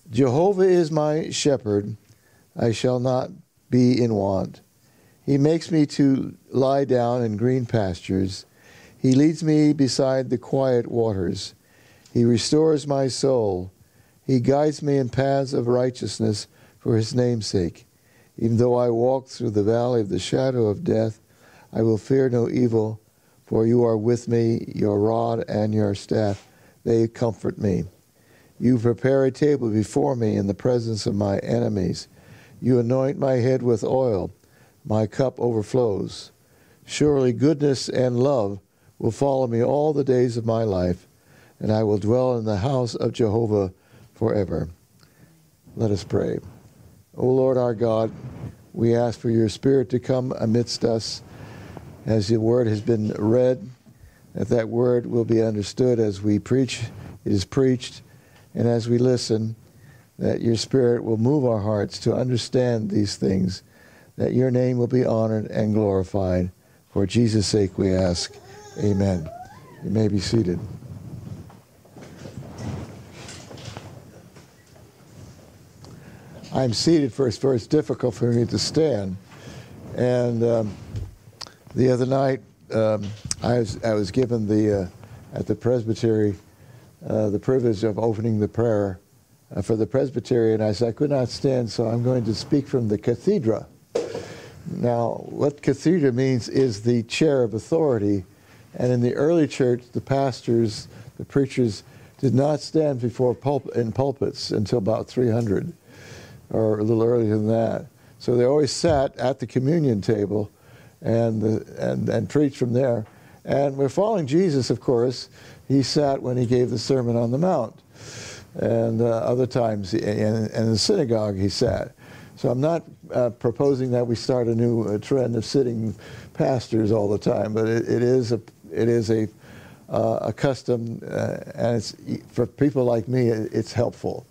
Jehovah is my shepherd, I shall not be in want. He makes me to lie down in green pastures. He leads me beside the quiet waters. He restores my soul. He guides me in paths of righteousness for his name's sake. Even though I walk through the valley of the shadow of death, I will fear no evil, for you are with me, your rod and your staff, they comfort me. You prepare a table before me in the presence of my enemies. You anoint my head with oil. My cup overflows. Surely goodness and love will follow me all the days of my life, and I will dwell in the house of Jehovah forever. Let us pray. O Lord our God, we ask for your Spirit to come amidst us as the word has been read, that word will be understood as we preach, it is preached, and as we listen, that your Spirit will move our hearts to understand these things, that your name will be honored and glorified. For Jesus' sake we ask, amen. You may be seated. I'm seated first, for it's difficult for me to stand. And the other night, I was given at the presbytery the privilege of opening the prayer for the presbytery, and I said I could not stand, so I'm going to speak from the cathedra. Now, what cathedra means is the chair of authority, and in the early church, the pastors, the preachers, did not stand before in pulpits until about 300, or a little earlier than that. So they always sat at the communion table and preached from there. And we're following Jesus, of course. He sat when he gave the Sermon on the Mount. And other times, and in the synagogue he sat. So I'm not proposing that we start a new trend of sitting pastors all the time, but it is a custom, and it's, for people like me, it's helpful.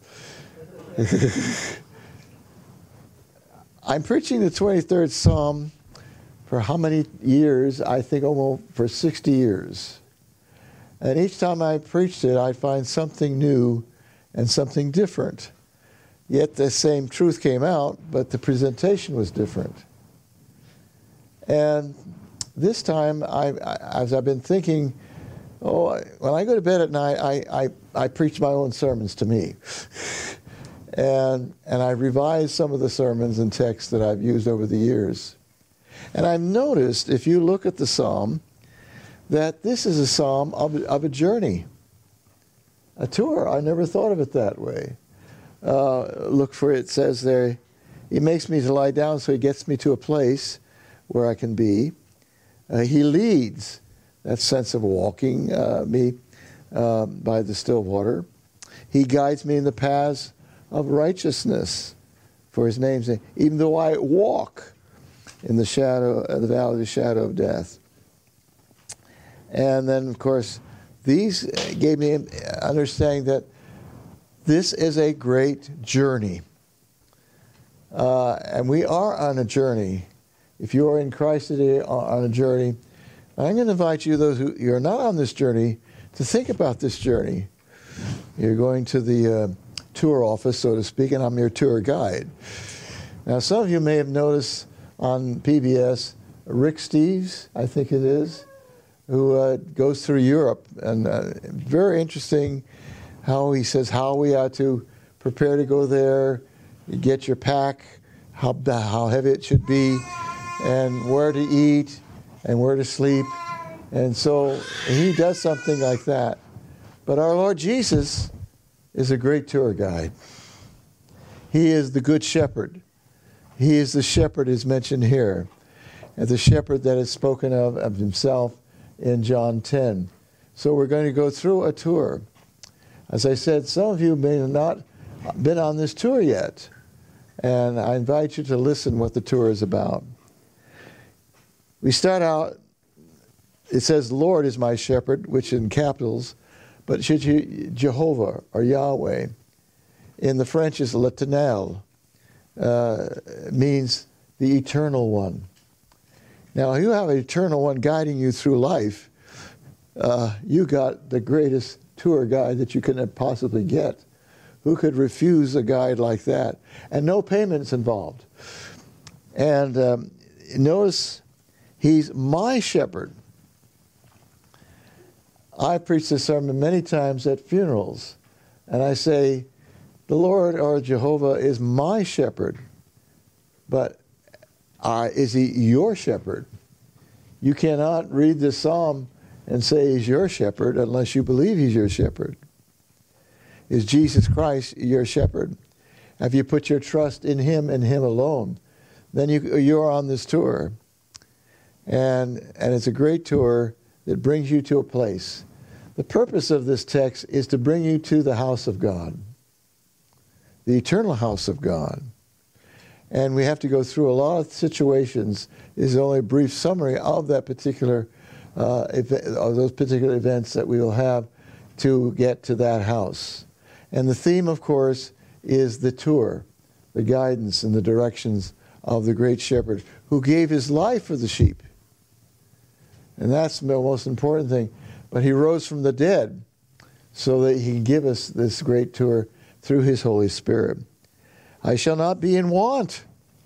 I'm preaching the 23rd Psalm for how many years? I think almost for 60 years. And each time I preached it, I find something new and something different. Yet the same truth came out, but the presentation was different. And this time, as I've been thinking, when I go to bed at night, I preach my own sermons to me. And I revised some of the sermons and texts that I've used over the years. And I've noticed, if you look at the psalm, that this is a psalm of a journey, a tour. I never thought of it that way. Look for it says there, he makes me to lie down, so he gets me to a place where I can be. He leads, that sense of walking me by the still water. He guides me in the paths of righteousness for his name's sake, even though I walk in the shadow, the valley of the shadow of death. And then, of course, these gave me an understanding that this is a great journey. And we are on a journey. If you are in Christ today, on a journey, I'm going to invite you, those who are not on this journey, to think about this journey. You're going to the tour office, so to speak, and I'm your tour guide. Now, some of you may have noticed on PBS, Rick Steves, I think it is, who goes through Europe, and very interesting how he says how we ought to prepare to go there, you get your pack, how heavy it should be, and where to eat, and where to sleep. And so he does something like that. But our Lord Jesus is a great tour guide. He is the good shepherd. He is the shepherd is mentioned here, and the shepherd that is spoken of himself in John 10. So we're going to go through a tour. As I said, some of you may have not been on this tour yet, and I invite you to listen what the tour is about. We start out, it says, Lord is my shepherd, which in capitals, but should you, Jehovah or Yahweh, in the French is l'Éternel, means the eternal one. Now, you have an eternal one guiding you through life. You got the greatest tour guide that you can possibly get, who could refuse a guide like that? And no payments involved. And notice, he's my shepherd. I've preached this sermon many times at funerals, and I say, the Lord, or Jehovah, is my shepherd, but is he your shepherd? You cannot read this psalm and say he's your shepherd unless you believe he's your shepherd. Is Jesus Christ your shepherd? Have you put your trust in him and him alone? Then you're on this tour. And it's a great tour that brings you to a place. The purpose of this text is to bring you to the house of God, the eternal house of God. And we have to go through a lot of situations. This is only a brief summary of that particular of those particular events that we will have to get to that house. And the theme, of course, is the tour, the guidance and the directions of the great shepherd who gave his life for the sheep. And that's the most important thing. But he rose from the dead so that he can give us this great tour through his Holy Spirit. I shall not be in want.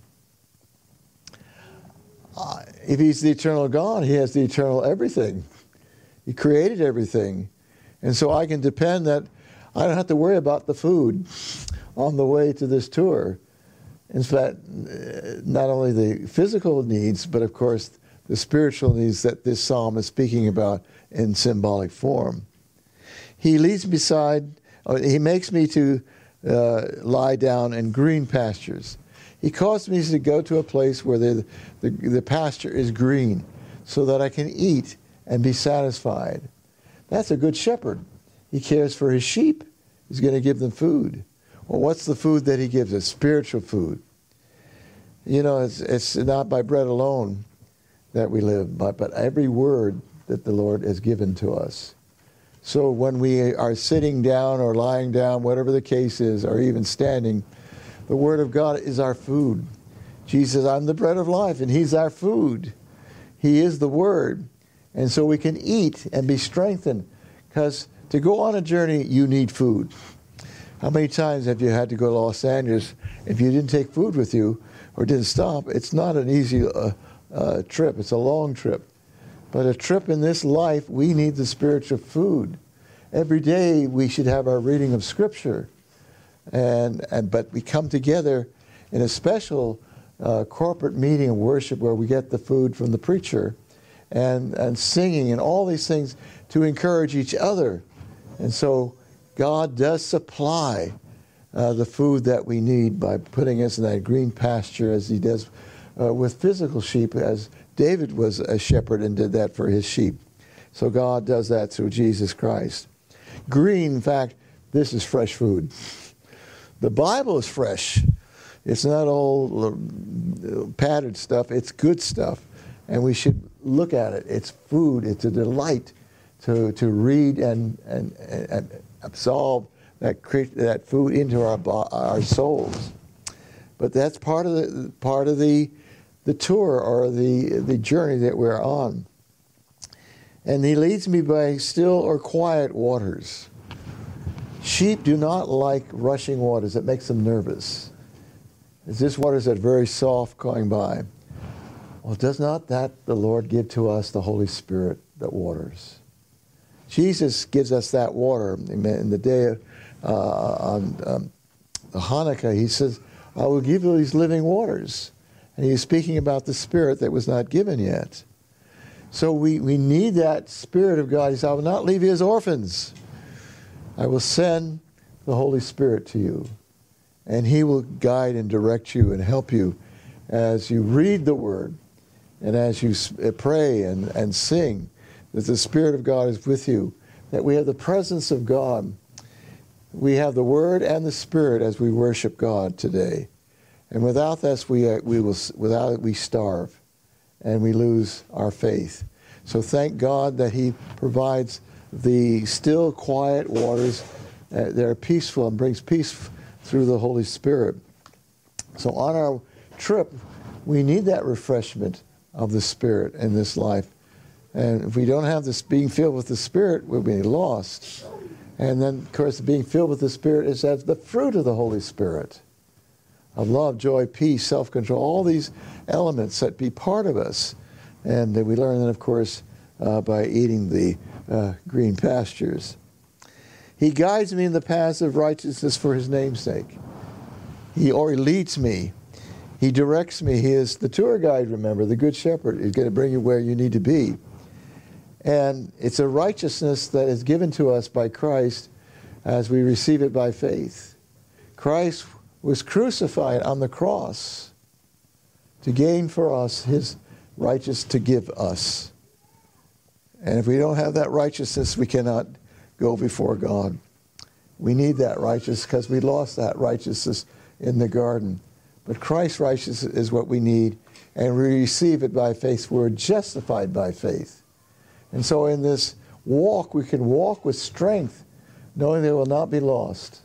If he's the eternal God, he has the eternal everything. He created everything. And so I can depend that I don't have to worry about the food on the way to this tour. In fact, not only the physical needs, but of course the spiritual needs that this psalm is speaking about in symbolic form. He leads he makes me to lie down in green pastures. He causes me to go to a place where the pasture is green so that I can eat and be satisfied. That's a good shepherd. He cares for his sheep. He's going to give them food. Well, what's the food that he gives us? Spiritual food. You know, it's not by bread alone that we live, but every word that the Lord has given to us. So when we are sitting down or lying down, whatever the case is, or even standing, the Word of God is our food. Jesus says, I'm the bread of life, and he's our food. He is the Word. And so we can eat and be strengthened, because to go on a journey, you need food. How many times have you had to go to Los Angeles if you didn't take food with you or didn't stop? It's not an easy trip. It's a long trip. But a trip in this life, we need the spiritual food. Every day we should have our reading of Scripture. But we come together in a special corporate meeting of worship where we get the food from the preacher and singing and all these things to encourage each other. And so God does supply the food that we need by putting us in that green pasture as he does with physical sheep, as David was a shepherd and did that for his sheep. So God does that through Jesus Christ. Green, in fact, this is fresh food. The Bible is fresh. It's not all padded stuff. It's good stuff. And we should look at it. It's food. It's a delight to read and absorb that food into our souls. But that's part of the tour or the journey that we're on. And he leads me by still or quiet waters. Sheep do not like rushing waters. It makes them nervous. Is this waters that are very soft going by? Well, does not that the Lord give to us the Holy Spirit that waters? Jesus gives us that water. In the day on Hanukkah, he says, I will give you these living waters. And he's speaking about the Spirit that was not given yet. So we need that Spirit of God. He said, I will not leave you as orphans. I will send the Holy Spirit to you. And he will guide and direct you and help you as you read the Word and as you pray and sing, that the Spirit of God is with you, that we have the presence of God. We have the Word and the Spirit as we worship God today. And without this, without it, we starve and we lose our faith. So thank God that he provides the still, quiet waters that are peaceful and brings peace through the Holy Spirit. So on our trip, we need that refreshment of the Spirit in this life. And if we don't have this being filled with the Spirit, we'll be lost. And then, of course, being filled with the Spirit is as the fruit of the Holy Spirit of love, joy, peace, self-control, all these elements that be part of us. And we learn that, of course, by eating the green pastures. He guides me in the paths of righteousness for his name's sake. He leads me. He directs me. He is the tour guide, remember, the good shepherd. He's going to bring you where you need to be. And it's a righteousness that is given to us by Christ as we receive it by faith. Christ was crucified on the cross to gain for us his righteousness to give us. And if we don't have that righteousness, we cannot go before God. We need that righteousness because we lost that righteousness in the garden. But Christ's righteousness is what we need, and we receive it by faith. We're justified by faith. And so in this walk, we can walk with strength, knowing they will not be lost.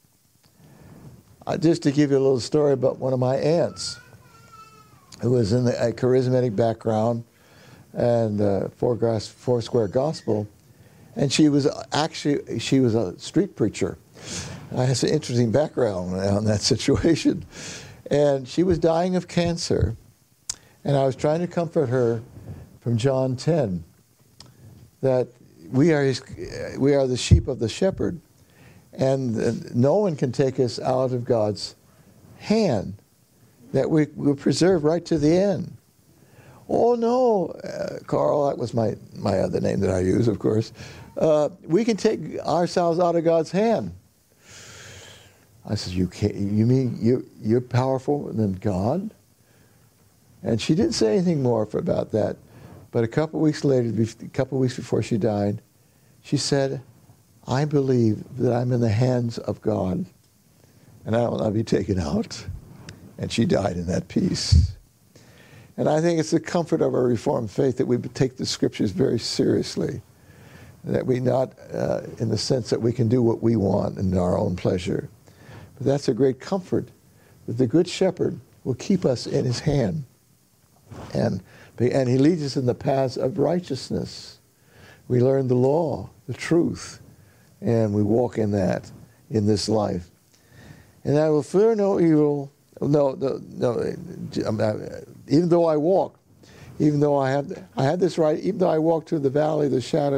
Just to give you a little story about one of my aunts, who was in a charismatic background and Foursquare Gospel, and she was a street preacher. I have an interesting background on that situation. And she was dying of cancer, and I was trying to comfort her from John 10, that we are the sheep of the shepherd, and no one can take us out of God's hand, that we're preserved right to the end. Oh no, Carl, that was my other name that I use, of course. We can take ourselves out of God's hand. I said, you mean you're powerful than God? And she didn't say anything more about that. But a couple of weeks later, a couple of weeks before she died, she said, I believe that I'm in the hands of God, and I will not be taken out. And she died in that peace. And I think it's the comfort of our Reformed faith that we take the Scriptures very seriously, that we not, in the sense that we can do what we want in our own pleasure. But that's a great comfort, that the Good Shepherd will keep us in his hand. And he leads us in the paths of righteousness. We learn the law, the truth, and we walk in that in this life. And I will fear no evil. No. Even though I walk, even though I have this right, even though I walk through the valley of the shadow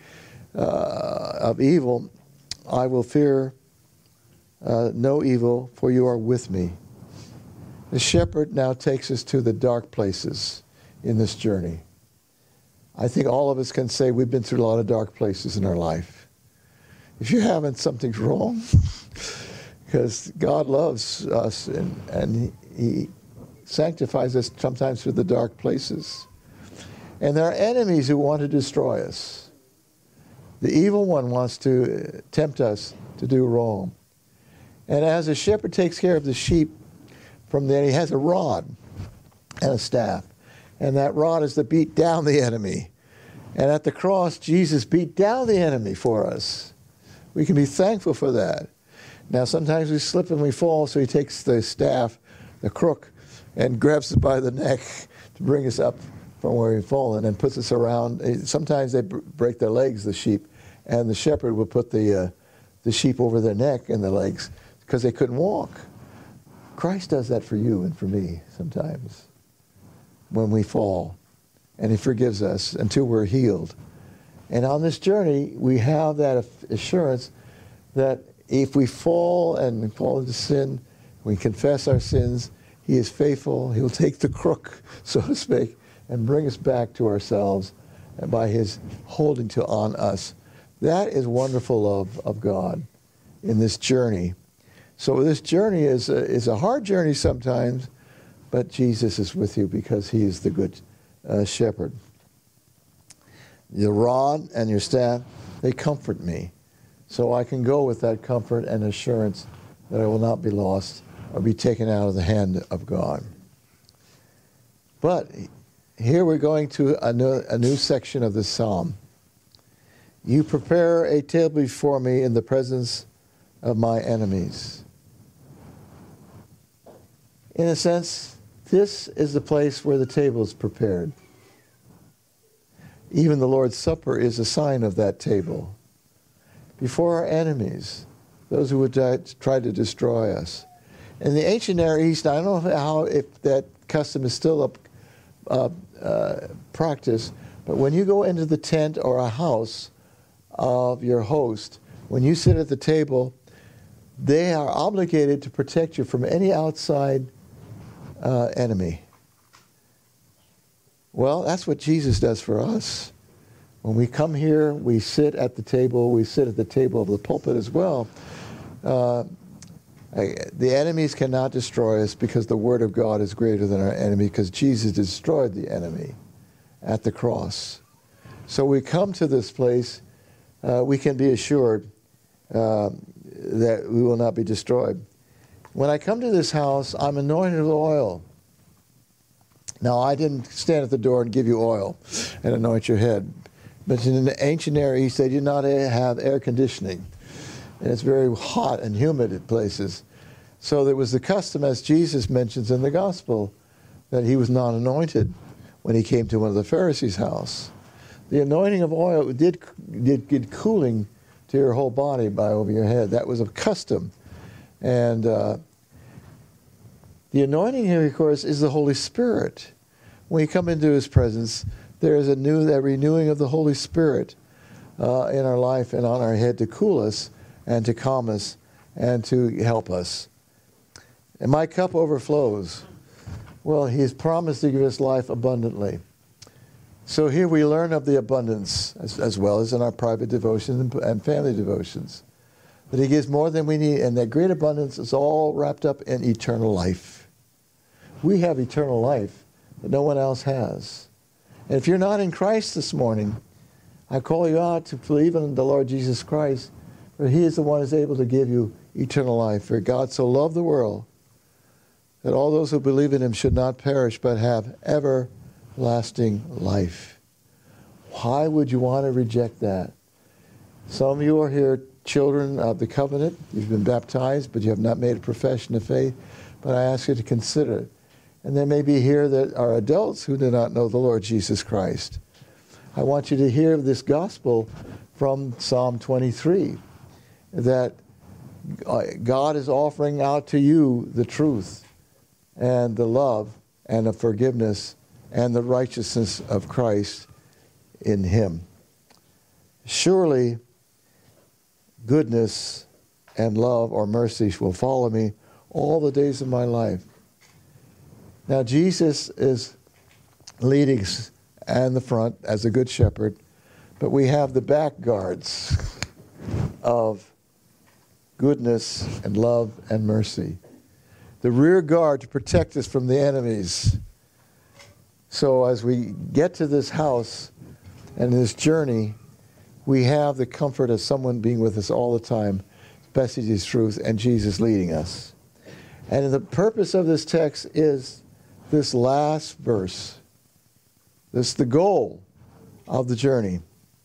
of evil, I will fear no evil, for you are with me. The shepherd now takes us to the dark places in this journey. I think all of us can say we've been through a lot of dark places in our life. If you haven't, something's wrong. Because God loves us, and he sanctifies us sometimes through the dark places. And there are enemies who want to destroy us. The evil one wants to tempt us to do wrong. And as a shepherd takes care of the sheep, from there he has a rod and a staff. And that rod is to beat down the enemy. And at the cross, Jesus beat down the enemy for us. We can be thankful for that. Now, sometimes we slip and we fall, so he takes the staff, the crook, and grabs us by the neck to bring us up from where we've fallen and puts us around. Sometimes they break their legs, the sheep, and the shepherd will put the sheep over their neck and the legs because they couldn't walk. Christ does that for you and for me sometimes when we fall, and he forgives us until we're healed. And on this journey, we have that assurance that if we fall and fall into sin, we confess our sins, he is faithful. He'll take the crook, so to speak, and bring us back to ourselves and by his holding on us. That is wonderful of God in this journey. So this journey is a hard journey sometimes, but Jesus is with you because he is the good shepherd. Your rod and your staff, they comfort me. So I can go with that comfort and assurance that I will not be lost or be taken out of the hand of God. But here we're going to a new section of the psalm. You prepare a table before me in the presence of my enemies. In a sense, this is the place where the table is prepared. Even the Lord's Supper is a sign of that table. before our enemies, those who would try to destroy us. In the ancient Near East, I don't know if that custom is still practiced, but when you go into the tent or a house of your host, when you sit at the table, they are obligated to protect you from any outside enemy. Well, that's what Jesus does for us. When we come here, we sit at the table. We sit at the table of the pulpit as well. The enemies cannot destroy us because the Word of God is greater than our enemy, because Jesus destroyed the enemy at the cross. So we come to this place, we can be assured that we will not be destroyed. When I come to this house, I'm anointed with oil. Now, I didn't stand at the door and give you oil and anoint your head. But in the ancient Near East, they did not have air conditioning. And it's very hot and humid at places. So there was the custom, as Jesus mentions in the gospel, that he was not anointed when he came to one of the Pharisees' house. The anointing of oil did give cooling to your whole body by over your head. That was a custom. And the anointing here, of course, is the Holy Spirit. When you come into his presence, there is a renewing of the Holy Spirit in our life and on our head to cool us and to calm us and to help us. And my cup overflows. Well, he has promised to give us life abundantly. So here we learn of the abundance, as well as in our private devotions and family devotions, that he gives more than we need, and that great abundance is all wrapped up in eternal life. We have eternal life that no one else has. And if you're not in Christ this morning, I call you out to believe in the Lord Jesus Christ, for he is the one who is able to give you eternal life. For God so loved the world that all those who believe in him should not perish but have everlasting life. Why would you want to reject that? Some of you are here, children of the covenant. You've been baptized, but you have not made a profession of faith. But I ask you to consider it. And there may be here that are adults who do not know the Lord Jesus Christ. I want you to hear this gospel from Psalm 23, that God is offering out to you the truth and the love and the forgiveness and the righteousness of Christ in him. Surely goodness and love or mercy will follow me all the days of my life. Now Jesus is leading us in the front as a good shepherd, but we have the back guards of goodness and love and mercy. The rear guard to protect us from the enemies. So as we get to this house and this journey, we have the comfort of someone being with us all the time, message is truth, and Jesus leading us. And the purpose of this text is this last verse. This is the goal of the journey.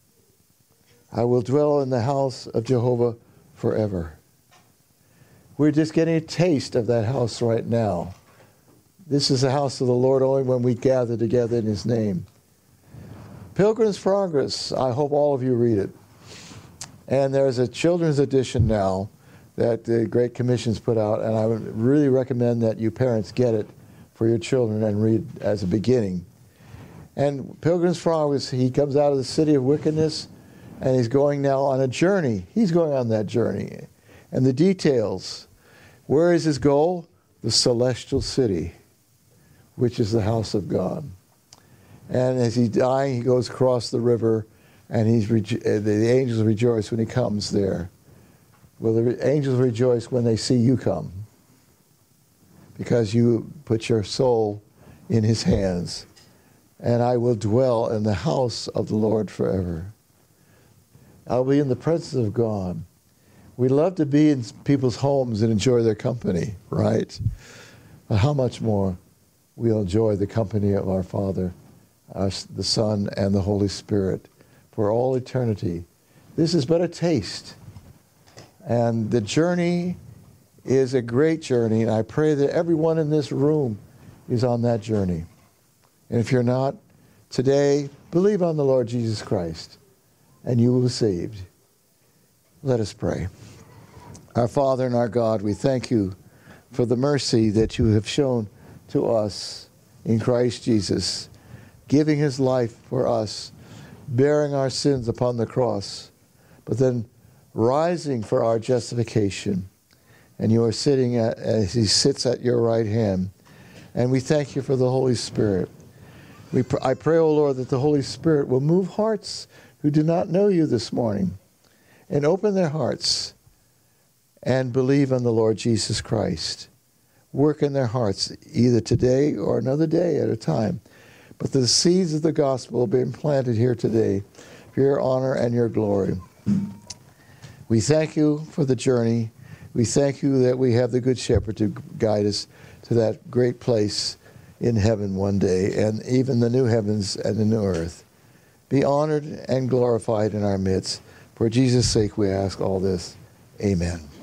I will dwell in the house of Jehovah forever. We're just getting a taste of that house right now. This is the house of the Lord only when we gather together in his name. Pilgrim's Progress, I hope all of you read it. And there's a children's edition now that the Great Commission's put out, and I would really recommend that you parents get it for your children and read as a beginning. And Pilgrim's Progress, he comes out of the city of wickedness, and he's going now on a journey. He's going on that journey. And the details. Where is his goal? The celestial city, which is the house of God. And as he's dying, he goes across the river, and the angels rejoice when he comes there. Well, the angels rejoice when they see you come, because you put your soul in his hands. And I will dwell in the house of the Lord forever. I'll be in the presence of God. We love to be in people's homes and enjoy their company, right? But how much more we'll enjoy the company of our Father, the Son, and the Holy Spirit for all eternity. This is but a taste. And the journey is a great journey, and I pray that everyone in this room is on that journey. And if you're not, today, believe on the Lord Jesus Christ, and you will be saved. Let us pray. Our Father and our God, we thank you for the mercy that you have shown to us in Christ Jesus, giving his life for us, bearing our sins upon the cross, but then rising for our justification. And you are sitting as he sits at your right hand. And we thank you for the Holy Spirit. I pray, O Lord, that the Holy Spirit will move hearts who do not know you this morning and open their hearts and believe on the Lord Jesus Christ. Work in their hearts either today or another day at a time. But the seeds of the gospel have been planted here today for your honor and your glory. We thank you for the journey. We thank you that we have the Good Shepherd to guide us to that great place in heaven one day, and even the new heavens and the new earth. Be honored and glorified in our midst. For Jesus' sake we ask all this. Amen.